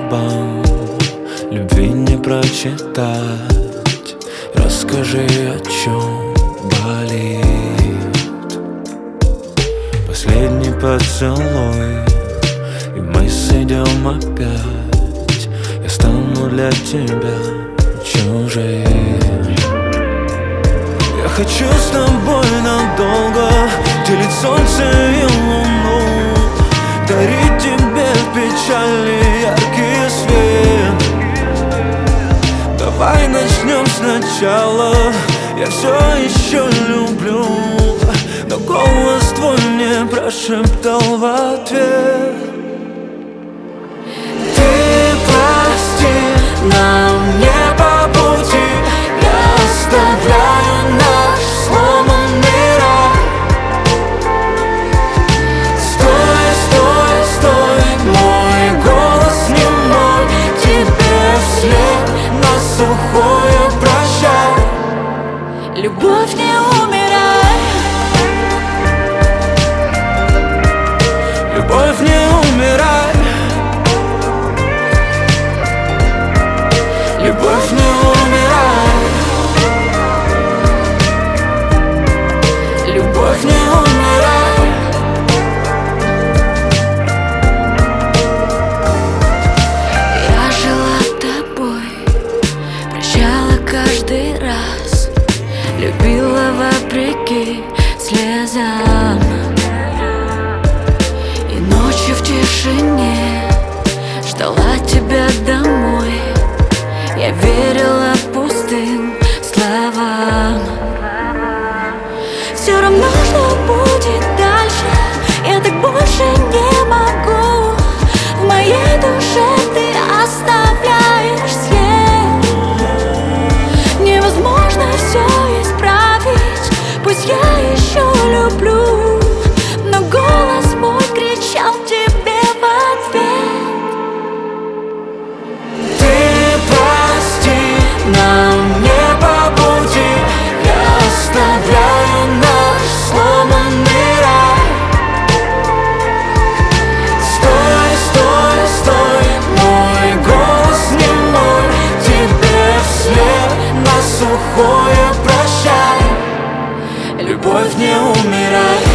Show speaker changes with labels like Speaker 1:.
Speaker 1: губам любви не прочитать. Расскажи, о чем болит. Последний поцелуй, и мы сойдем опять. Я стану для тебя чужим. Я хочу с тобой надолго делить солнце и луну, дарить тебе в печали яркий свет. Давай начнем сначала, я все еще люблю, но голос твой мне прошептал в ответ: ты прости, нам не по пути. Я оставляю наш сломанный рай. Стой, стой, стой, мой голос не мой, тебе вслед на сухое прощай. Любовь не умирай, любовь не умирай, любовь не умирай, любовь не умирай.
Speaker 2: Я жила тобой, прощала каждый раз, любила вопреки слезам. И ночью в тишине ждала тебя домой. Я верила пустым словам. Все равно, что будет дальше, я так больше не могу. В моей душе ты оставляешь след. Невозможно все исправить, пусть я еще люблю, но голос мой кричал тебе в ответ:
Speaker 1: Ты прости, нам не по пути. Я оставляю наш сломанный рай. Стой, стой, стой, мой голос не мой, тебе вслед на сухое прощай. Любовь не умирай.